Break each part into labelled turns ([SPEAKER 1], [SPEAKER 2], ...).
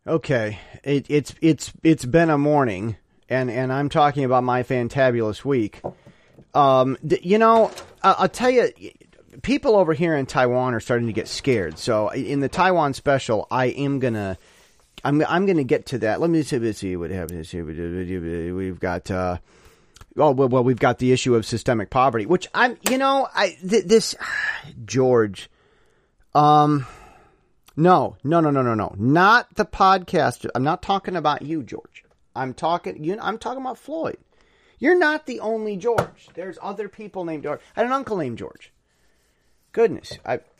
[SPEAKER 1] Okay, it's been a morning, and I'm talking about my fantabulous week. I'll tell you, people over here in Taiwan are starting to get scared. So in the Taiwan special, I'm gonna get to that. Let's see what happens here. We've got we've got the issue of systemic poverty, which George. No. Not the podcast. I'm not talking about you, George. I'm talking about Floyd. You're not the only George. There's other people named George. I had an uncle named George. Goodness.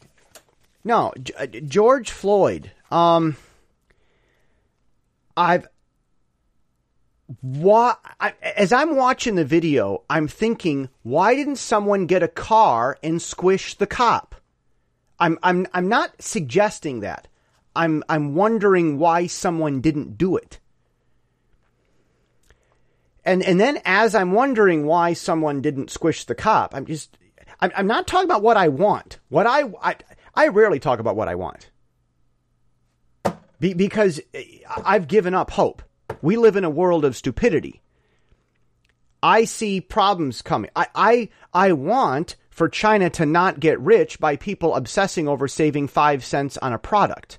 [SPEAKER 1] George Floyd. As I'm watching the video, I'm thinking, why didn't someone get a car and squish the cop? I'm not suggesting that. I'm wondering why someone didn't do it. And then as I'm wondering why someone didn't squish the cop, I'm not talking about what I want. I rarely talk about what I want. Because I've given up hope. We live in a world of stupidity. I see problems coming. I want for China to not get rich by people obsessing over saving 5 cents on a product.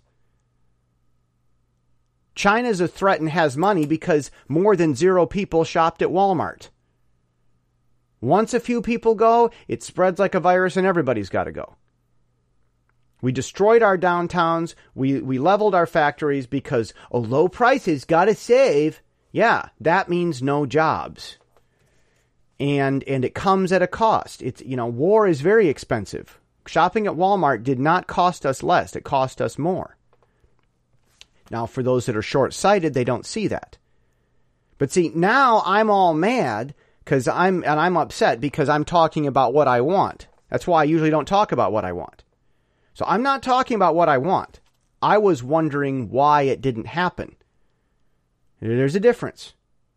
[SPEAKER 1] China's a threat and has money because more than 0 people shopped at Walmart. Once a few people go, it spreads like a virus and everybody's got to go. We destroyed our downtowns. We leveled our factories because low prices, got to save. Yeah, that means no jobs. And it comes at a cost. War is very expensive. Shopping at Walmart did not cost us less. It cost us more. Now, for those that are short-sighted, they don't see that. But see, now I'm all mad because I'm upset because I'm talking about what I want. That's why I usually don't talk about what I want. So I'm not talking about what I want. I was wondering why it didn't happen. There's a difference.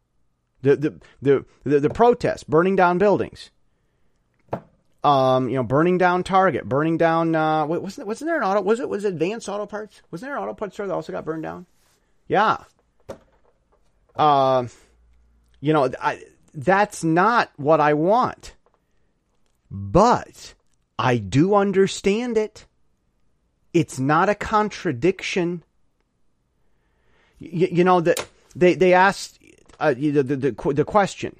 [SPEAKER 1] The protests, burning down buildings, burning down Target, burning down, wasn't there an auto, was it Advanced Auto Parts? Wasn't there an auto parts store that also got burned down? Yeah. That's not what I want, but I do understand it. It's not a contradiction. They asked the question.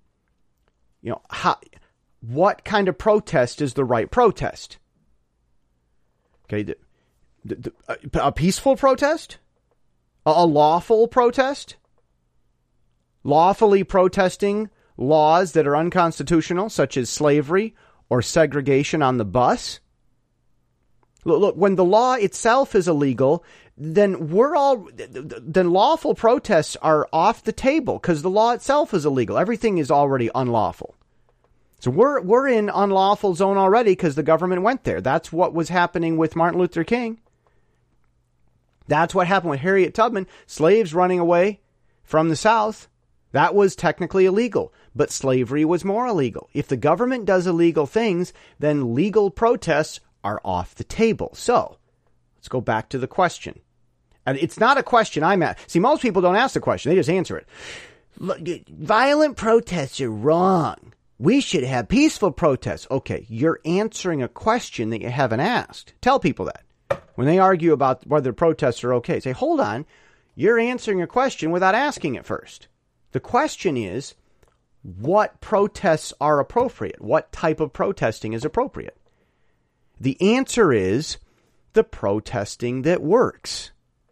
[SPEAKER 1] What kind of protest is the right protest? Okay, a peaceful protest, a lawful protest, lawfully protesting laws that are unconstitutional, such as slavery or segregation on the bus. Look, when the law itself is illegal, then lawful protests are off the table because the law itself is illegal. Everything is already unlawful. So we're in unlawful zone already because the government went there. That's what was happening with Martin Luther King. That's what happened with Harriet Tubman. Slaves running away from the South. That was technically illegal, but slavery was more illegal. If the government does illegal things, then legal protests are off the table. So let's go back to the question. And it's not a question I'm at. See, most people don't ask the question. They just answer it. Look, violent protests are wrong. We should have peaceful protests. Okay, you're answering a question that you haven't asked. Tell people that. When they argue about whether protests are okay, say, hold on. You're answering a question without asking it first. The question is, what protests are appropriate? What type of protesting is appropriate? The answer is the protesting that works.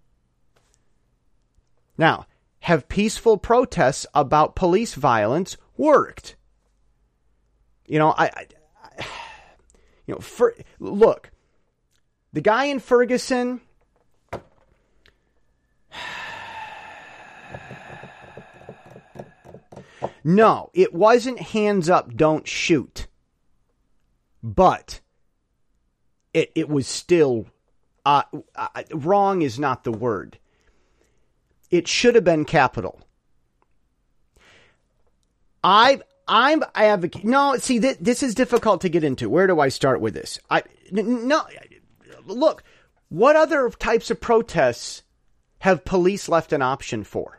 [SPEAKER 1] Now, have peaceful protests about police violence worked? Look, the guy in Ferguson, no, it wasn't hands up, don't shoot. But it was still, wrong is not the word. It should have been capital. I advocate. No, see, this is difficult to get into. Where do I start with this? Look, what other types of protests have police left an option for?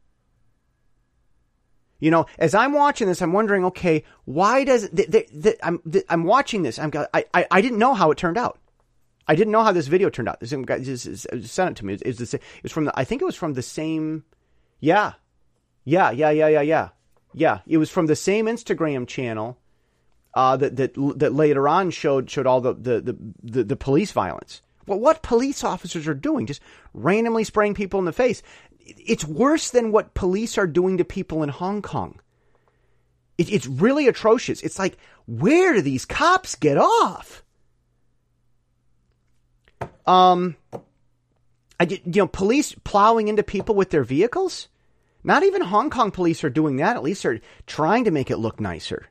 [SPEAKER 1] You know, as I'm watching this, I'm wondering, okay, why does I'm watching this? I didn't know how it turned out. I didn't know how this video turned out. This guy just sent it to me. It was from I think it was from the same. Yeah. It was from the same Instagram channel that later on showed all the police violence. Well, what police officers are doing, just randomly spraying people in the face. It's worse than what police are doing to people in Hong Kong. It's really atrocious. It's like, where do these cops get off? Police plowing into people with their vehicles. Not even Hong Kong police are doing that. At least they're trying to make it look nicer.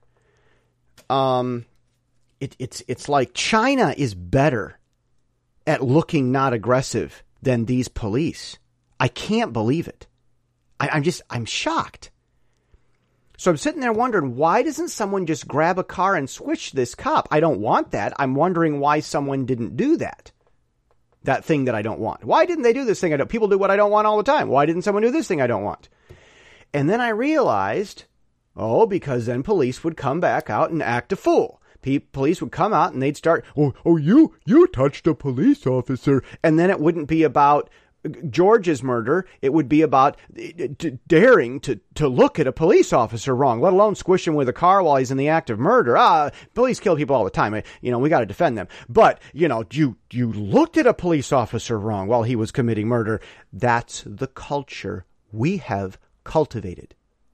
[SPEAKER 1] It's like China is better at looking not aggressive than these police. I can't believe it. I'm shocked. So I'm sitting there wondering, why doesn't someone just grab a car and swish this cop? I don't want that. I'm wondering why someone didn't do that. That thing that I don't want. Why didn't they do this thing? People do what I don't want all the time. Why didn't someone do this thing I don't want? And then I realized, because then police would come back out and act a fool. Police would come out and they'd start, you touched a police officer. And then it wouldn't be about George's murder. It would be about daring to look at a police officer wrong, let alone squish him with a car while he's in the act of murder. Police kill people all the time. We got to defend them. But, you looked at a police officer wrong while he was committing murder. That's the culture we have cultivated.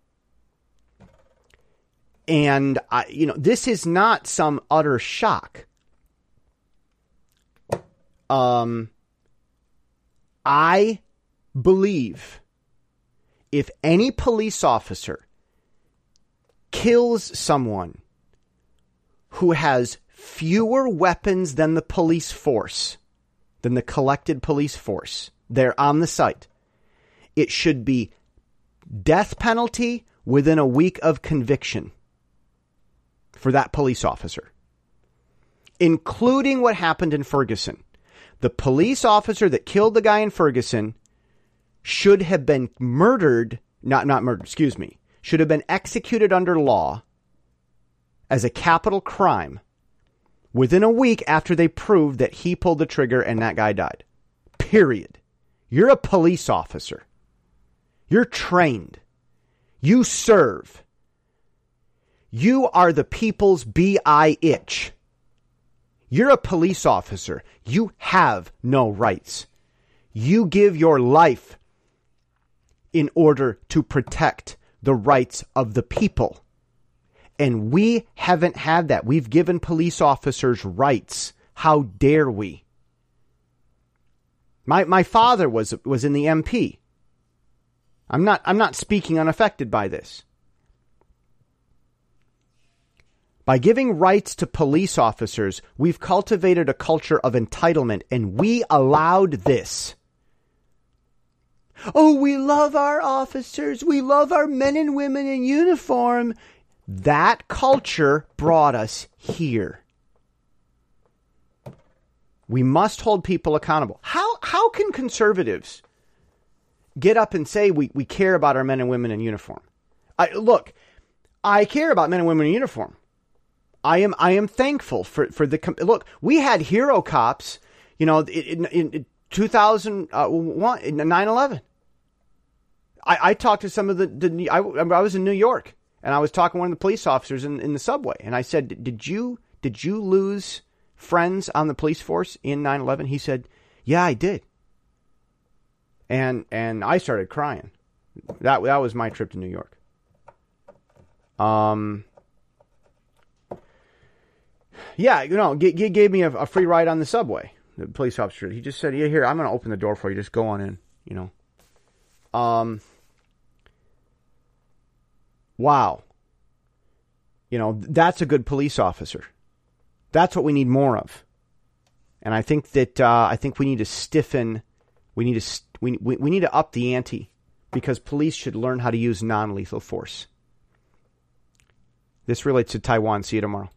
[SPEAKER 1] And, this is not some utter shock. I believe if any police officer kills someone who has fewer weapons than the police force, than the collected police force there on the site, it should be death penalty within a week of conviction for that police officer, including what happened in Ferguson. The police officer that killed the guy in Ferguson should have been should have been executed under law as a capital crime within a week after they proved that he pulled the trigger and that guy died. Period. You're a police officer. You're trained. You serve. You are the people's B.I.H. You're a police officer. You have no rights. You give your life in order to protect the rights of the people. And we haven't had that. We've given police officers rights. How dare we? My father was in the MP. I'm not speaking unaffected by this. By giving rights to police officers, we've cultivated a culture of entitlement, and we allowed this. We love our officers. We love our men and women in uniform. That culture brought us here. We must hold people accountable. How can conservatives get up and say we care about our men and women in uniform? I care about men and women in uniform. I am thankful for the look. We had hero cops, in 2001, 9/11. I talked to some of I was in New York and I was talking to one of the police officers in the subway, and I said, "Did you lose friends on the police force in 9/11?" He said, "Yeah, I did." And I started crying. That was my trip to New York. Yeah, he gave me a free ride on the subway. The police officer, he just said, "Yeah, here, I'm going to open the door for you. Just go on in." Wow. That's a good police officer. That's what we need more of. And I think that we need to stiffen. We need to up the ante, because police should learn how to use non-lethal force. This relates to Taiwan. See you tomorrow.